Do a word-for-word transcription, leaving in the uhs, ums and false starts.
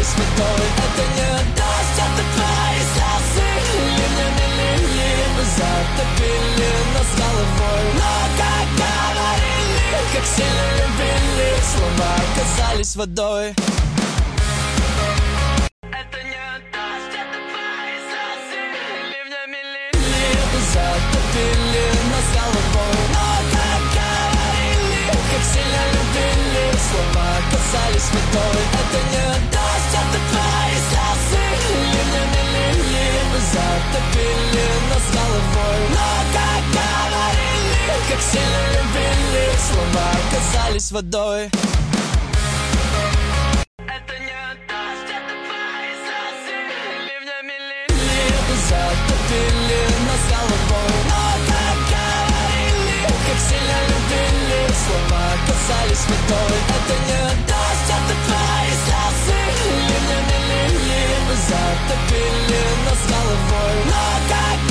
казались водой. Это не дождь, это твои слезы, ливнями лили, затопили нас головой. Но как говорили, как сильно любили, слова казались водой. Это не дождь, это твои слезы, ливнями лили, затопили нас головой. Но как говорили, как сильно любили, слова казались водой. Это не дождь, это твои слезы, ливнями лили, затопили нас головой. Но как говорили, как сильно любили, слова казались водой. Это не дождь, это твои слезы, ливнями лили, затопили нас головой. Но как говорили, как сильно любили, слова казались водой. Это не дождь, это твои слезы, ливнями лили, затопили нас головой. Но